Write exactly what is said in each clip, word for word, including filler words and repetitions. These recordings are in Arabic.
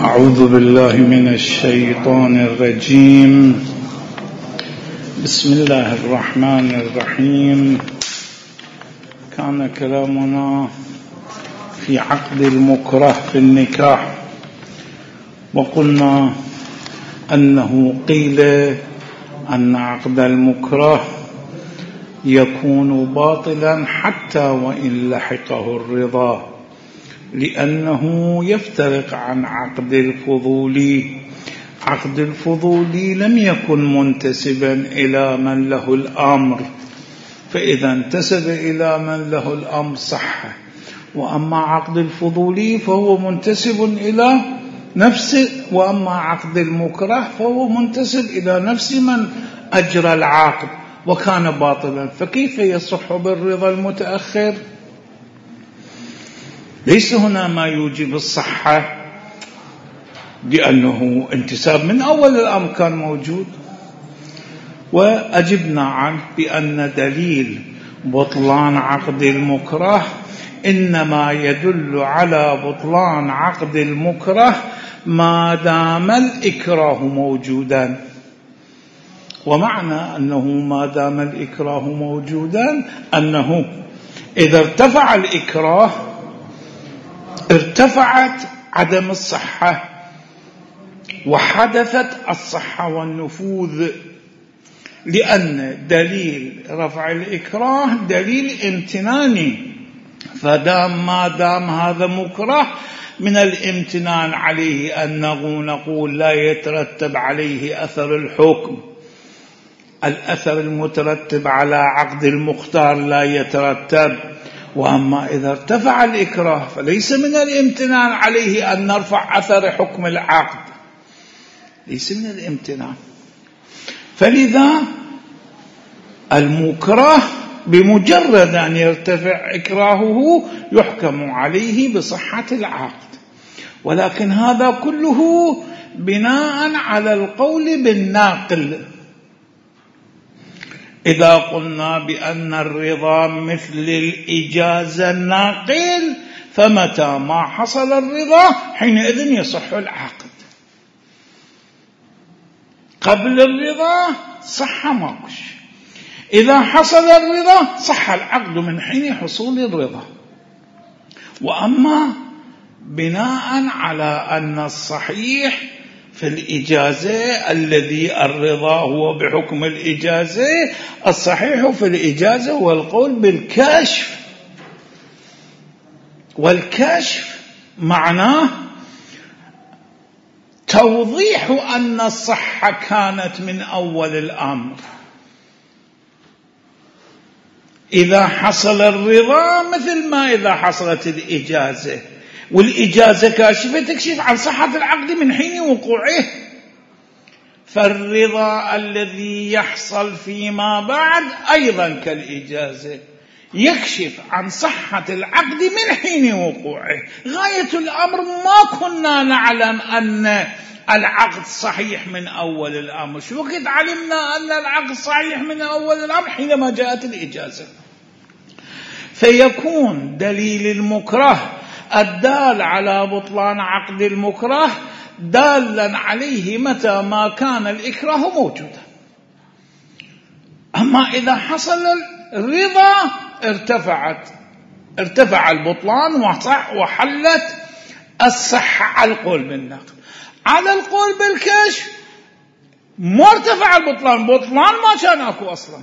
أعوذ بالله من الشيطان الرجيم. بسم الله الرحمن الرحيم. كان كلامنا في عقد المكره في النكاح، وقلنا أنه قيل أن عقد المكره يكون باطلا حتى وإن لحقه الرضا، لأنه يفترق عن عقد الفضولي. عقد الفضولي لم يكن منتسبا إلى من له الأمر، فإذا انتسب إلى من له الأمر صح، وأما عقد الفضولي فهو منتسب إلى نفسه، وأما عقد المكره فهو منتسب إلى نفس من أجرى العقد وكان باطلا، فكيف يصح بالرضا المتأخر؟ ليس هنا ما يوجب الصحة، لأنه انتساب من أول الأمر كان موجود. وأجبنا عنه بأن دليل بطلان عقد المكره إنما يدل على بطلان عقد المكره ما دام الإكراه موجودا. ومعنى أنه ما دام الإكراه موجودا أنه إذا ارتفع الإكراه ارتفعت عدم الصحة وحدثت الصحة والنفوذ، لأن دليل رفع الإكراه دليل امتناني، فدام ما دام هذا مكره من الامتنان عليه أنه نقول لا يترتب عليه أثر الحكم. الأثر المترتب على عقد المختار لا يترتب. وأما إذا ارتفع الإكراه فليس من الامتنان عليه أن نرفع أثر حكم العقد، ليس من الامتنان. فلذا المكره بمجرد أن يرتفع إكراهه يحكم عليه بصحة العقد، ولكن هذا كله بناء على القول بالناقل. إذا قلنا بأن الرضا مثل الإجازة الناقل، فمتى ما حصل الرضا حينئذ يصح العقد. قبل الرضا صح ماكش، إذا حصل الرضا صح العقد من حين حصول الرضا. وأما بناء على أن الصحيح في الإجازة الذي الرضا هو بحكم الإجازة، الصحيح في الإجازة هو القول بالكشف، والكشف معناه توضيح أن الصحة كانت من أول الأمر. إذا حصل الرضا مثل ما إذا حصلت الإجازة، والإجازة كاشفة تكشف عن صحة العقد من حين وقوعه، فالرضا الذي يحصل فيما بعد أيضا كالإجازة يكشف عن صحة العقد من حين وقوعه. غاية الأمر ما كنا نعلم أن العقد صحيح من أول الأمر. شو وقت علمنا أن العقد صحيح من أول الأمر؟ حينما جاءت الإجازة. فيكون دليل المكره الدال على بطلان عقد المكره دالا عليه متى ما كان الإكراه موجودا. أما إذا حصل الرضا ارتفعت ارتفع البطلان وحلت الصحة على القول بالنقل. على القول بالكشف ما ارتفع البطلان، بطلان ما كان اكو أصلا،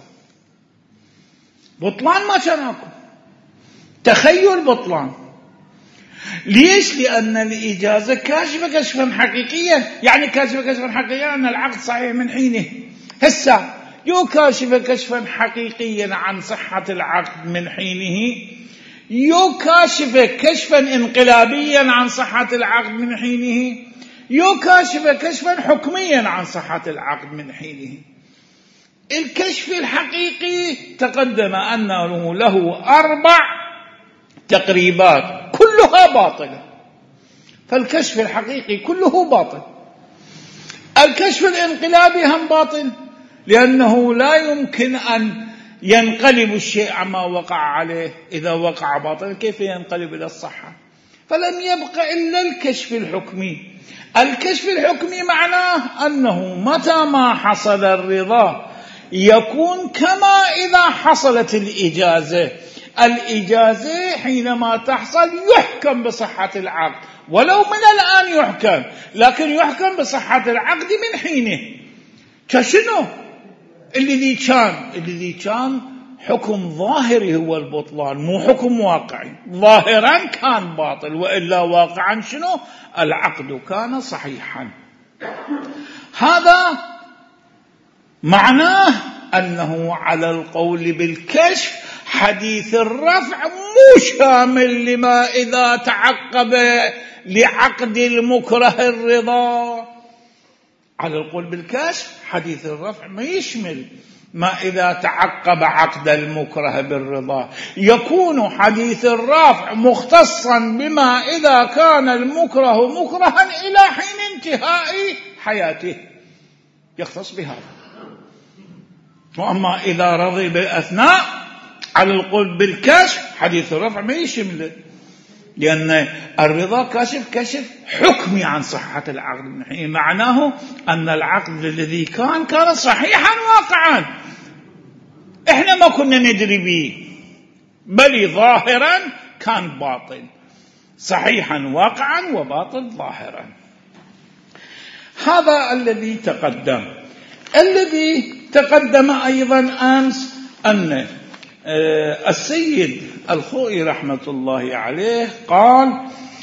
بطلان ما كان اكو، تخيل بطلان. ليش؟ لأن الإجازة كاشفة كشفا حقيقيا، يعني كاشفة كشفا حقيقيا أن العقد صحيح من حينه. هسه يو كاشفة كشفا حقيقيا عن صحة العقد من حينه، يو كاشفة كشفا انقلابيا عن صحة العقد من حينه، يو كاشفة كشفا حكميا عن صحة العقد من حينه. الكشف الحقيقي تقدم أنه له أربع تقريبات كلها باطلة، فالكشف الحقيقي كله باطل. الكشف الانقلابي هم باطل، لأنه لا يمكن أن ينقلب الشيء عما وقع عليه. إذا وقع باطل كيف ينقلب إلى الصحة؟ فلم يبق إلا الكشف الحكمي. الكشف الحكمي معناه أنه متى ما حصل الرضا يكون كما إذا حصلت الإجازة. الإجازة حينما تحصل يحكم بصحة العقد، ولو من الآن يحكم، لكن يحكم بصحة العقد من حينه. كشنو الذي كان الذي كان حكم ظاهري هو البطلان، مو حكم واقعي. ظاهرا كان باطل، وإلا واقعا شنو؟ العقد كان صحيحا. هذا معناه أنه على القول بالكشف حديث الرفع مو شامل لما إذا تعقب لعقد المكره الرضا. على القول بالكشف حديث الرفع ما يشمل ما إذا تعقب عقد المكره بالرضا. يكون حديث الرفع مختصا بما إذا كان المكره مكرها إلى حين انتهاء حياته، يختص بهذا. وأما إذا رضي بالأثناء على القول بالكشف حديث الرفع ما يشمل، لأن الرضا كشف كشف حكمي عن صحة العقد من حين معناه أن العقد الذي كان كان صحيحا واقعا، إحنا ما كنا ندري به، بل ظاهرا كان باطل، صحيحا واقعا وباطل ظاهرا. هذا الذي تقدم. الذي تقدم أيضا أمس أن السيد الخوئي رحمة الله عليه قال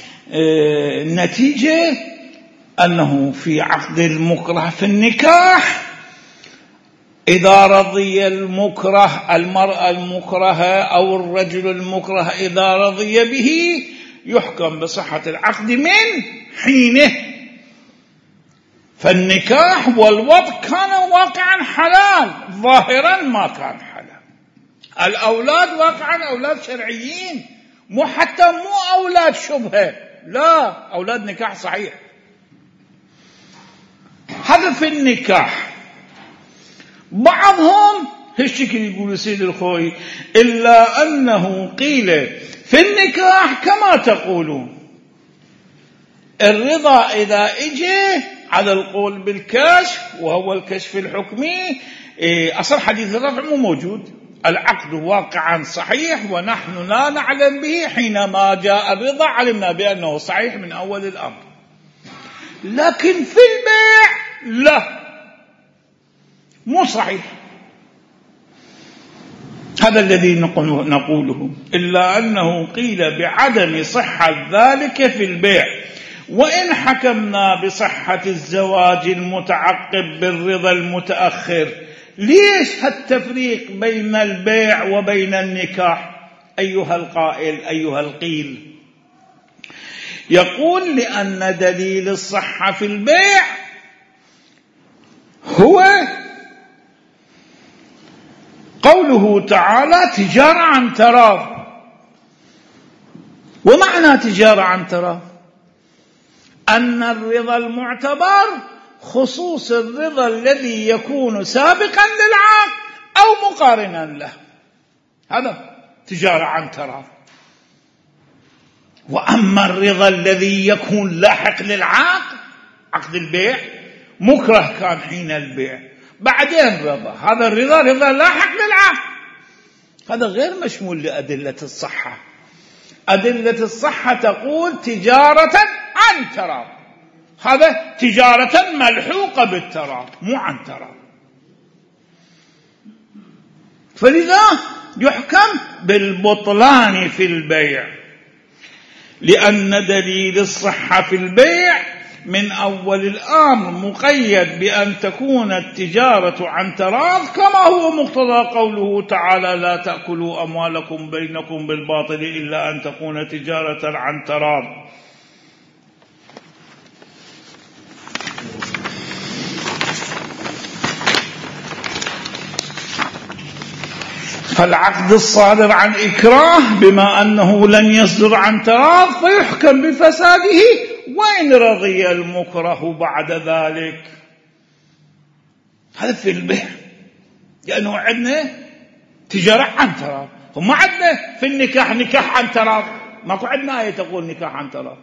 النتيجة أنه في عقد المكره في النكاح إذا رضي المكره المرأة المكرهة أو الرجل المكره إذا رضي به يحكم بصحة العقد من حينه. فالنكاح والوطء كان واقعا حلال، ظاهرا ما كان حلال. الأولاد واقعا أولاد شرعيين، مو حتى مو أولاد شبهة، لا، أولاد نكاح صحيح. هذا في النكاح. بعضهم هالشكل يقول سيد الخوي إلا أنه قيل في النكاح كما تقولون الرضا إذا إجي على القول بالكشف وهو الكشف الحكمي، أصل حديث الرفع مو موجود، العقد واقعا صحيح ونحن لا نعلم به، حينما جاء الرضا علمنا بأنه صحيح من أول الأمر. لكن في البيع لا، مو صحيح. هذا الذي نقوله، إلا أنه قيل بعدم صحة ذلك في البيع، وإن حكمنا بصحة الزواج المتعقب بالرضا المتأخر. ليش هالتفريق بين البيع وبين النكاح أيها القائل أيها القيل؟ يقول لأن دليل الصحة في البيع هو قوله تعالى تجارة عن تراض. ومعنى تجارة عن تراض أن الرضا المعتبر خصوص الرضا الذي يكون سابقا للعقد أو مقارنا له، هذا تجارة عن تراض. وأما الرضا الذي يكون لاحق للعقد، عقد البيع مكره كان حين البيع بعدين رضا، هذا الرضا رضا لاحق للعقد، هذا غير مشمول لأدلة الصحة. أدلة الصحة تقول تجارة عن تراض، هذا تجارة ملحوقة بالتراض مو عن تراض. فلذا يحكم بالبطلان في البيع، لأن دليل الصحة في البيع من أول الأمر مقيد بأن تكون التجارة عن تراض، كما هو مقتضى قوله تعالى لا تأكلوا أموالكم بينكم بالباطل إلا أن تكون تجارة عن تراض. فالعقد الصادر عن إكراه بما أنه لن يصدر عن تراض فيحكم بفساده وإن رضي المكره بعد ذلك. هذا في البيع، لأنه عندنا تجارة عن تراض، وما عندنا في النكاح نكاح عن تراض، ماكو عندنا آية تقول نكاح عن تراض.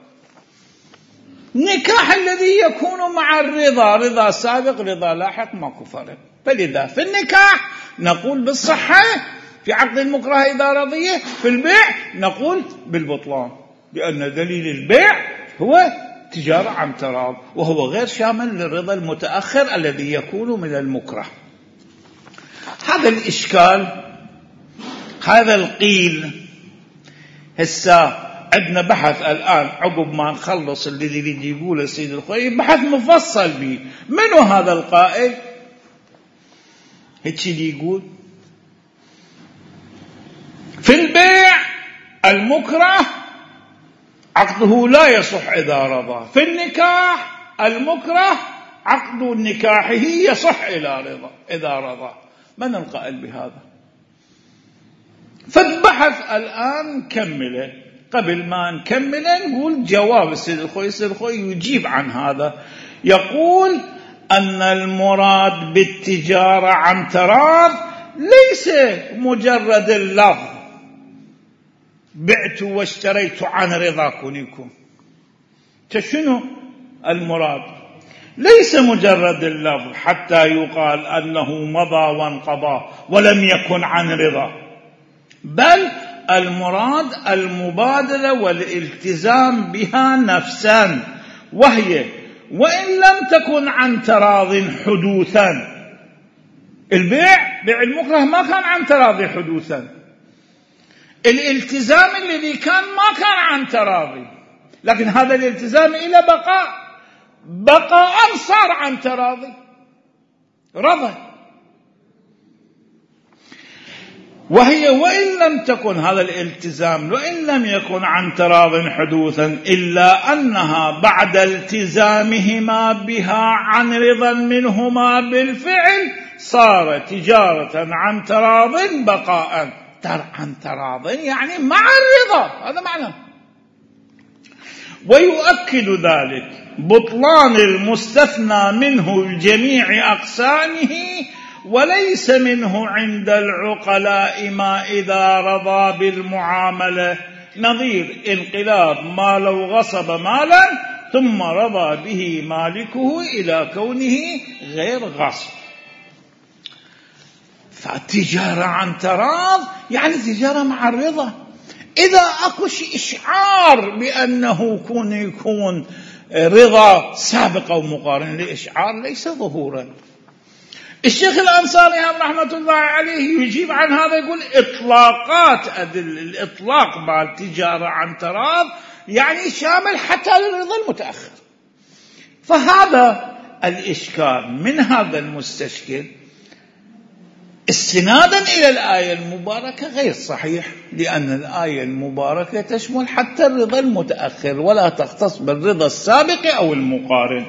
نكاح الذي يكون مع الرضا، رضا سابق رضا لاحق ماكو فرق. فلذا في النكاح نقول بالصحة، في عقد المكره إذا رضيه، في البيع نقول بالبطلان، لأن دليل البيع هو تجارة عن تراض، وهو غير شامل للرضا المتأخر الذي يكون من المكره. هذا الإشكال، هذا القيل. هسا عندنا بحث الآن عقب ما نخلص اللي يريد يقوله السيد الخوئي، بحث مفصل به. منو هذا القائل؟ هيك اللي يقول في البيع المكره عقده لا يصح إذا رضى، في النكاح المكره عقد نكاحه يصح إلى رضا إذا رضى. من القائل بهذا؟ فالبحث الآن كمله. قبل ما نكمله نقول جواب السيد الخوئي. السيد الخوئي يجيب عن هذا، يقول أن المراد بالتجارة عن تراض ليس مجرد اللفظ بعت واشتريت عن رضاكم لكم. شنو المراد؟ ليس مجرد اللفظ حتى يقال أنه مضى وانقضى ولم يكن عن رضا، بل المراد المبادلة والالتزام بها نفسا، وهي وإن لم تكن عن تراض حدوثا. البيع بيع المكره ما كان عن تراضي حدوثا، الالتزام الذي كان ما كان عن تراضي، لكن هذا الالتزام إلى بقاء، بقاء صار عن تراضي رضى. وهي وإن لم تكن هذا الالتزام وإن لم يكن عن تراض حدوثا، إلا أنها بعد التزامهما بها عن رضا منهما بالفعل صار تجارة عن تراض بقاء. تر عن تراض يعني مع الرضا، هذا معنى. ويؤكد ذلك بطلان المستثنى منه الجميع أقسامه، وليس منه عند العقلاء ما إذا رضى بالمعاملة، نظير انقلاب ما لو غصب مالا ثم رضى به مالكه إلى كونه غير غصب. فالتجارة عن تراض يعني تجارة مع الرضا. إذا أكو إشعار بأنه كون يكون رضا سابق أو مقارن، لإشعار ليس ظهورا. الشيخ الأنصاري رحمة الله عليه يجيب عن هذا، يقول إطلاقات أدل الإطلاق بالتجارة عن تراض يعني شامل حتى للرضا المتأخر. فهذا الإشكال من هذا المستشكل استنادا إلى الآية المباركة غير صحيح، لأن الآية المباركة تشمل حتى الرضا المتأخر ولا تختص بالرضا السابق أو المقارن.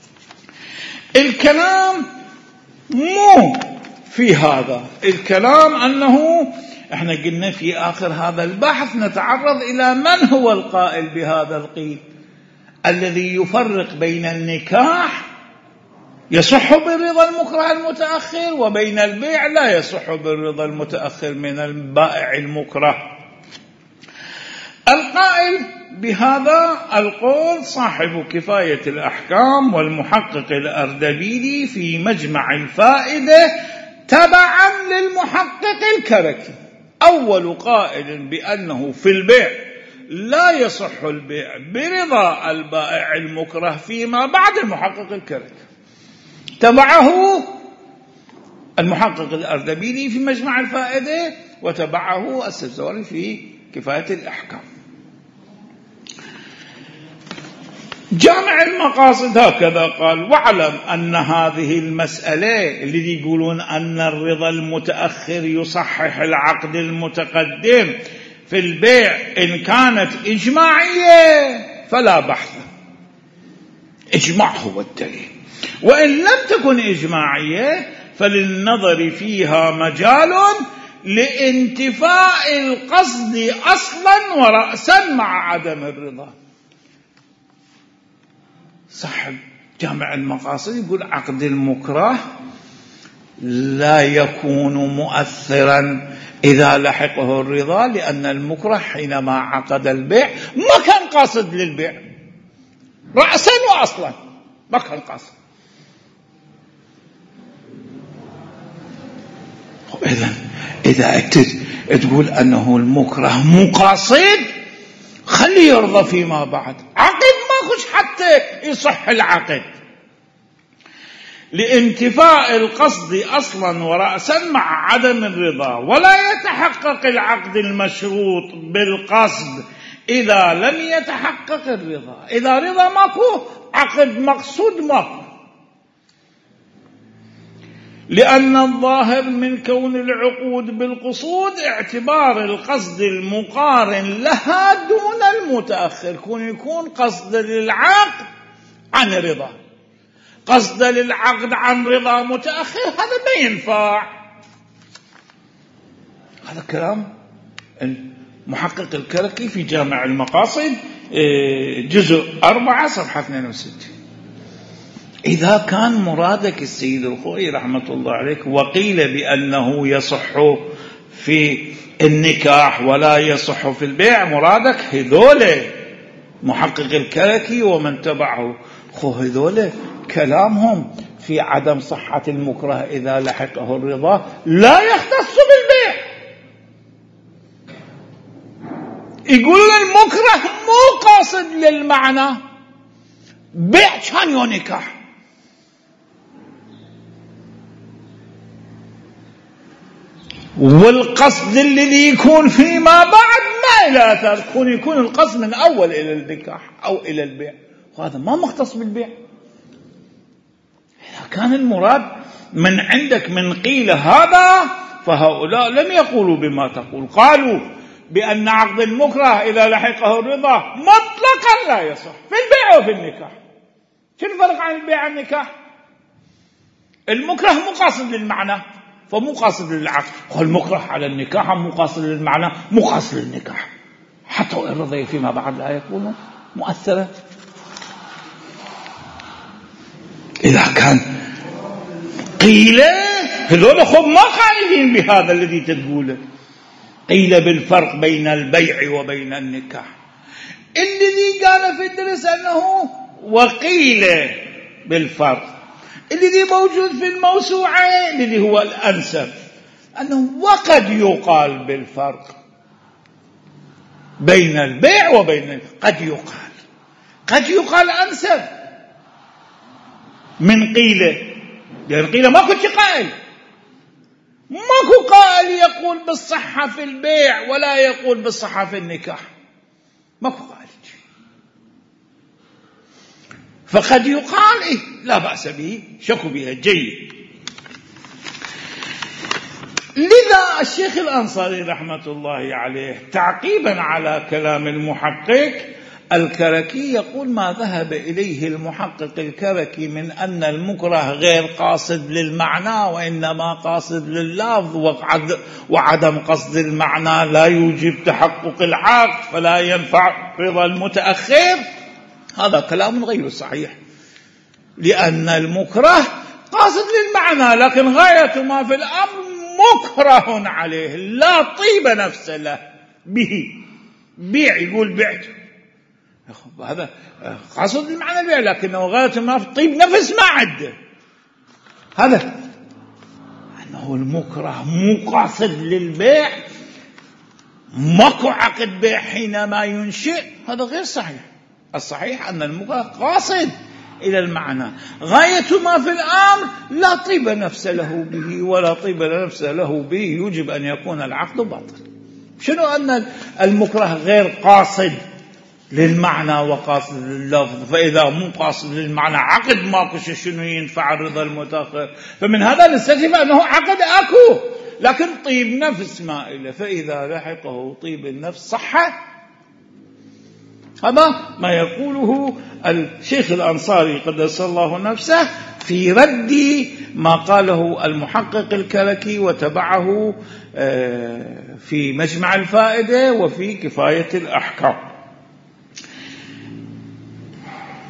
الكلام مو في هذا الكلام، أنه احنا قلنا في آخر هذا البحث نتعرض إلى من هو القائل بهذا القيل الذي يفرق بين النكاح يصح بالرضا المكره المتأخر وبين البيع لا يصح بالرضا المتأخر من البائع المكره. القائل بهذا القول صاحب كفاية الأحكام والمحقق الأردبيلي في مجمع الفائدة تبعا للمحقق الكركي. أول قائل بأنه في البيع لا يصح البيع برضا البائع المكره فيما بعد المحقق الكركي، تبعه المحقق الأردبيلي في مجمع الفائدة، وتبعه السبزواري في كفاية الأحكام. جامع المقاصد هكذا قال: واعلم أن هذه المسألة اللي يقولون أن الرضا المتأخر يصحح العقد المتقدم في البيع إن كانت إجماعية فلا بحث، إجماع هو الدليل، وإن لم تكن إجماعية فللنظر فيها مجال لانتفاء القصد أصلا ورأسا مع عدم الرضا. صاحب جامع المقاصد يقول عقد المكره لا يكون مؤثرا إذا لحقه الرضا، لأن المكره حينما عقد البيع ما كان قاصد للبيع رأسا وأصلا، ما كان قاصد. إذا إذا تقول أنه المكره مقاصد، خليه يرضى فيما بعد، عقد ما خش حتى يصح العقد، لانتفاء القصد أصلا ورأسا مع عدم الرضا. ولا يتحقق العقد المشروط بالقصد إذا لم يتحقق الرضا. إذا رضا ماكو، عقد مقصود ماكو، لأن الظاهر من كون العقود بالقصود اعتبار القصد المقارن لها دون المتأخر، كون يكون قصد للعقد عن رضا، قصد للعقد عن رضا متأخر، هذا ما ينفع. هذا كلام المحقق الكركي في جامع المقاصد جزء أربعة صفحة اثنين وستين. إذا كان مرادك السيد الخوئي رحمة الله عليك وقيل بأنه يصح في النكاح ولا يصح في البيع، مرادك هذول محقق الكركي ومن تبعه، خو هذول كلامهم في عدم صحة المكره إذا لحقه الرضا لا يختص بالبيع. يقولون المكره مو قاصد للمعنى، بيع كان يو نكاح. والقصد الذي يكون فيما بعد ما إلى أثر، يكون يكون القصد من أول إلى النكاح أو إلى البيع، وهذا ما مختص بالبيع. إذا كان المراد من عندك من قيل هذا، فهؤلاء لم يقولوا بما تقول، قالوا بأن عقد المكره إذا لحقه الرضا مطلقا لا يصح في البيع وفي النكاح. شو الفرق عن البيع والنكاح؟ المكره مقاصد للمعنى فمو قاصد للعقد، والمكره على النكاح مو قاصد للمعنى مو قاصد للنكاح، حتى وإن رضي فيما بعد لا يكون مؤثرا. إذا كان قيل هذول خب ما قائلين بهذا الذي تقوله، قيل بالفرق بين البيع وبين النكاح. الذي قال في الدرس أنه وقيل بالفرق، الذي موجود في الموسوعة الذي هو الأنسب أنه وقد يقال بالفرق بين البيع وبين، قد يقال قد يقال أنسب من قيل، لأن قيل ما كنت قائل، ماكو قائل يقول بالصحة في البيع ولا يقول بالصحة في النكاح، ماكو قائل. فقد يقال إيه لا بأس به، شكوا بها جيد. لذا الشيخ الأنصاري رحمة الله عليه تعقيبا على كلام المحقق الكركي يقول ما ذهب إليه المحقق الكركي من أن المكره غير قاصد للمعنى وإنما قاصد لللفظ، وعدم قصد المعنى لا يوجب تحقق العقد فلا ينفع رضا المتأخر، هذا كلام غير صحيح، لأن المكره قاصد للمعنى لكن غاية ما في الأمر مكره عليه، لا طيب نفس له به. بيع يقول بعت، هذا قاصد للمعنى البيع لكنه غاية ما في طيب نفس ما عنده. هذا أنه المكره مو قاصد للبيع، ماكو عقد بيع حينما ينشئ، هذا غير صحيح. الصحيح أن المكره قاصد إلى المعنى، غاية ما في الأمر لا طيب نفس له به، ولا طيب نفس له به يجب أن يكون العقد باطل. شنو أن المكره غير قاصد للمعنى وقاصد لللفظ؟ فإذا مو قاصد للمعنى عقد ماكو شنو ينفع رضا المتأخر، فمن هذا نستفهم أنه عقد أكو لكن طيب نفس ما إله، فإذا لحقه طيب النفس صح. هذا ما يقوله الشيخ الأنصاري قدس الله نفسه في رد ما قاله المحقق الكركي وتبعه في مجمع الفائدة وفي كفاية الأحكام.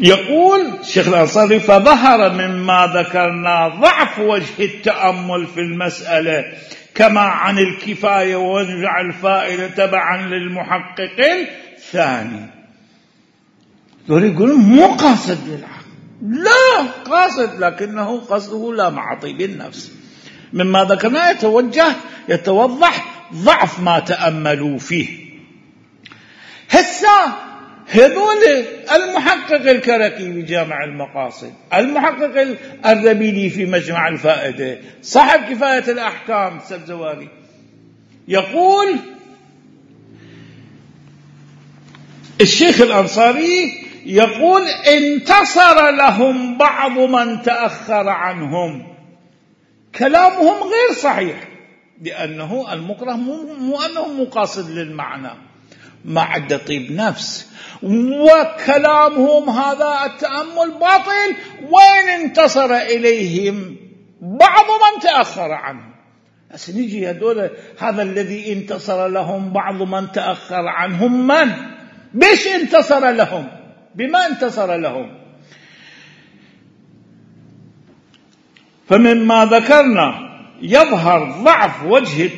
يقول الشيخ الأنصاري: فظهر مما ذكرنا ضعف وجه التأمل في المسألة كما عن الكفاية ووجع الفائدة تبعا للمحقق الثاني. دول يقولون مو قاصد للعقل، لا قاصد، لكنه قصده لا مع طيب النفس. مما ذكرنا يتوجه يتوضح ضعف ما تأملوا فيه. هسه هذول المحقق الكركي بجامع المقاصد، المحقق الأردبيلي في مجمع الفائدة، صاحب كفاية الأحكام السبزواري، يقول الشيخ الأنصاري يقول: انتصر لهم بعض من تأخر عنهم. كلامهم غير صحيح، لأنه المكره مو أنه مقاصد للمعنى، ما عنده طيب نفس، وكلامهم هذا التأمل باطل. وين انتصر إليهم بعض من تأخر عنهم؟ أسنجي هذول، هذا الذي انتصر لهم بعض من تأخر عنهم من؟ بيش انتصر لهم؟ بما انتصر لهم. فمما ذكرنا يظهر ضعف وجه